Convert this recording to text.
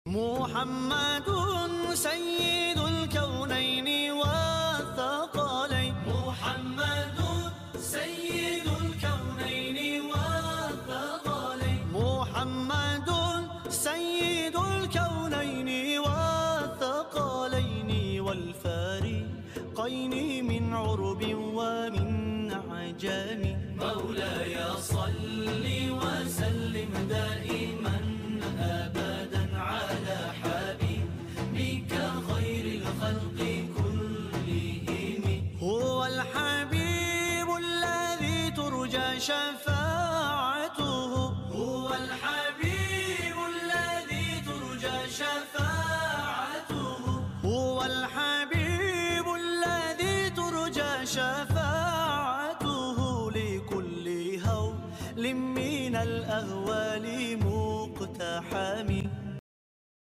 محمد سيد الكونين والثقلين. محمد سيد الكونين والثقلين. محمد سيد الكونين والثقلين والفارقين من عرب ومن عجم. مولاي صل وسلم دائما أبدا على حبيبك خير الخلق كلهم. هو الحبيب الذي ترجى شفاعته. هو الحبيب الذي ترجى شفاعته.